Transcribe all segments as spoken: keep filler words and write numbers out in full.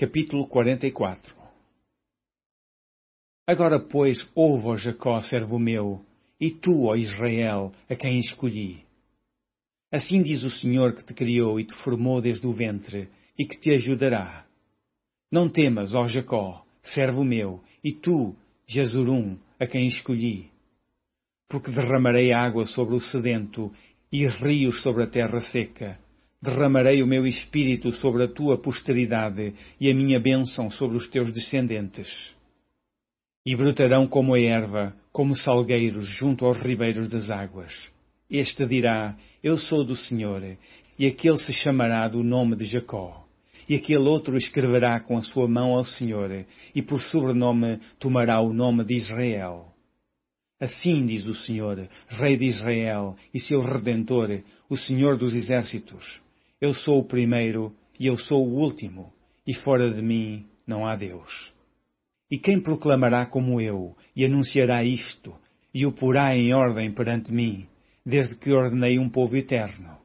Capítulo quarenta e quatro. Agora, pois, ouve, ó Jacó, servo meu, e tu, ó Israel, a quem escolhi. Assim diz o Senhor que te criou e te formou desde o ventre, e que te ajudará. Não temas, ó Jacó, servo meu, e tu, Jesurum, a quem escolhi. Porque derramarei água sobre o sedento, e rios sobre a terra seca. Derramarei o meu espírito sobre a tua posteridade, e a minha bênção sobre os teus descendentes. E brotarão como a erva, como salgueiros junto aos ribeiros das águas. Este dirá, eu sou do Senhor, e aquele se chamará do nome de Jacó. E aquele outro escreverá com a sua mão ao Senhor, e por sobrenome tomará o nome de Israel. Assim diz o Senhor, Rei de Israel, e seu Redentor, o Senhor dos Exércitos. Eu sou o primeiro, e eu sou o último, e fora de mim não há Deus. E quem proclamará como eu, e anunciará isto, e o porá em ordem perante mim, desde que ordenei um povo eterno?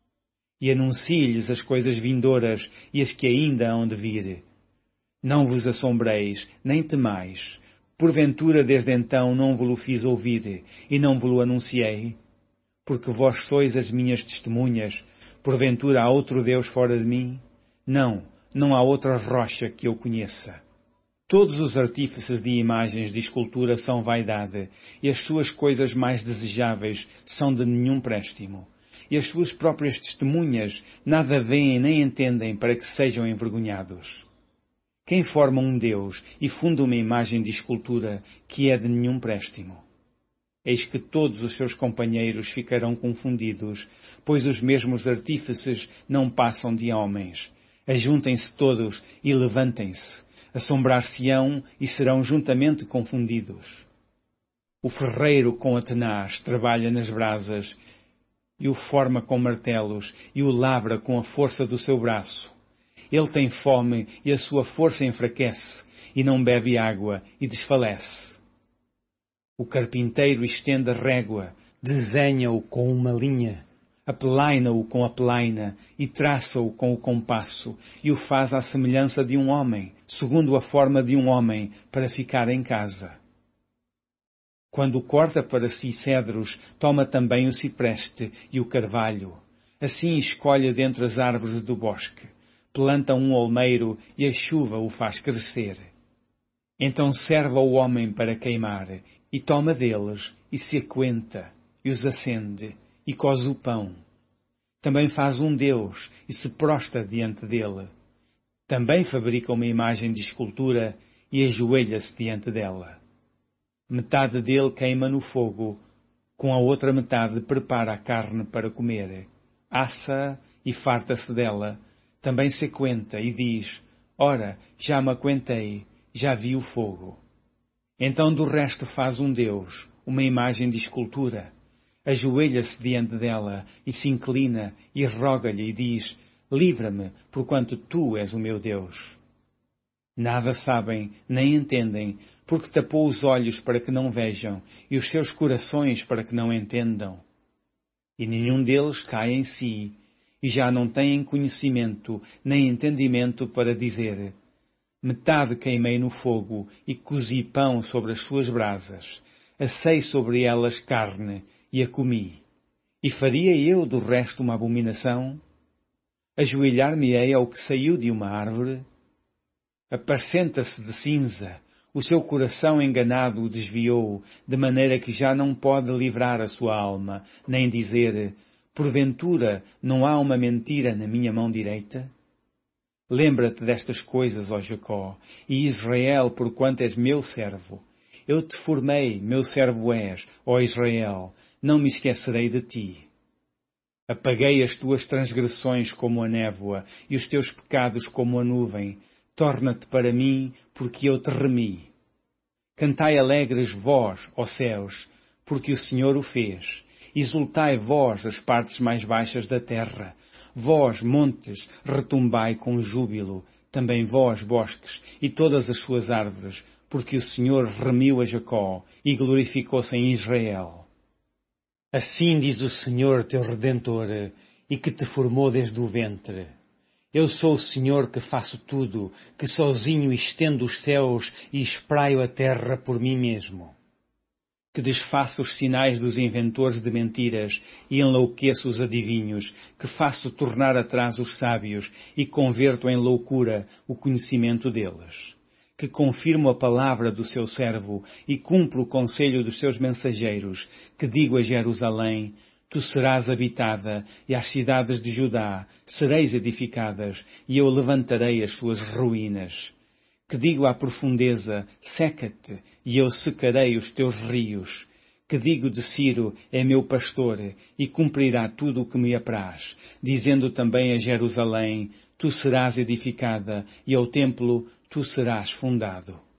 E anuncie-lhes as coisas vindouras e as que ainda hão de vir. Não vos assombreis, nem temais. Porventura desde então não vos-lo fiz ouvir, e não vos-lo anunciei? Porque vós sois as minhas testemunhas. Porventura há outro Deus fora de mim? Não, não há outra rocha que eu conheça. Todos os artífices de imagens de escultura são vaidade, e as suas coisas mais desejáveis são de nenhum préstimo. E as suas próprias testemunhas nada veem nem entendem para que sejam envergonhados. Quem forma um Deus e funda uma imagem de escultura que é de nenhum préstimo? Eis que todos os seus companheiros ficarão confundidos, pois os mesmos artífices não passam de homens. Ajuntem-se todos e levantem-se. Assombrar-se-ão e serão juntamente confundidos. O ferreiro com a tenaz trabalha nas brasas, e o forma com martelos, e o lavra com a força do seu braço. Ele tem fome, e a sua força enfraquece, e não bebe água, e desfalece. O carpinteiro estende a régua, desenha-o com uma linha, apelaina-o com a pelaina, e traça-o com o compasso, e o faz à semelhança de um homem, segundo a forma de um homem, para ficar em casa. Quando corta para si cedros, toma também o cipreste e o carvalho. Assim escolhe dentre as árvores do bosque. Planta um olmeiro e a chuva o faz crescer. Então serve ao homem para queimar, e toma deles, e se aquenta, e os acende, e coze o pão. Também faz um Deus, e se prostra diante dele. Também fabrica uma imagem de escultura, e ajoelha-se diante dela. Metade dele queima no fogo, com a outra metade prepara a carne para comer. Assa e farta-se dela. Também se aquenta e diz, ora, já me aquentei, já vi o fogo. Então do resto faz um Deus, uma imagem de escultura. Ajoelha-se diante dela e se inclina e roga-lhe e diz, livra-me, porquanto tu és o meu Deus. Nada sabem, nem entendem, porque tapou os olhos para que não vejam, e os seus corações para que não entendam. E nenhum deles cai em si, e já não têm conhecimento, nem entendimento para dizer, metade queimei no fogo, e cozi pão sobre as suas brasas, assei sobre elas carne, e a comi. E faria eu do resto uma abominação? Ajoelhar-me-ei ao que saiu de uma árvore? Apacenta-se de cinza, o seu coração enganado o desviou, de maneira que já não pode livrar a sua alma, nem dizer, porventura não há uma mentira na minha mão direita? Lembra-te destas coisas, ó Jacó, e Israel, porquanto és meu servo. Eu te formei, meu servo és, ó Israel, não me esquecerei de ti. Apaguei as tuas transgressões como a névoa, e os teus pecados como a nuvem. Torna-te para mim, porque eu te remi. Cantai alegres vós, ó céus, porque o Senhor o fez. Exultai vós as partes mais baixas da terra. Vós, montes, retumbai com júbilo. Também vós, bosques, e todas as suas árvores, porque o Senhor remiu a Jacó e glorificou-se em Israel. Assim diz o Senhor teu Redentor, e que te formou desde o ventre. Eu sou o Senhor que faço tudo, que sozinho estendo os céus e espraio a terra por mim mesmo. Que desfaço os sinais dos inventores de mentiras e enlouqueço os adivinhos, que faço tornar atrás os sábios e converto em loucura o conhecimento deles. Que confirmo a palavra do seu servo e cumpro o conselho dos seus mensageiros, que digo a Jerusalém: tu serás habitada, e às cidades de Judá sereis edificadas, e eu levantarei as suas ruínas. Que digo à profundeza: seca-te, e eu secarei os teus rios. Que digo de Ciro: é meu pastor, e cumprirá tudo o que me apraz. Dizendo também a Jerusalém: tu serás edificada, e ao templo tu serás fundado.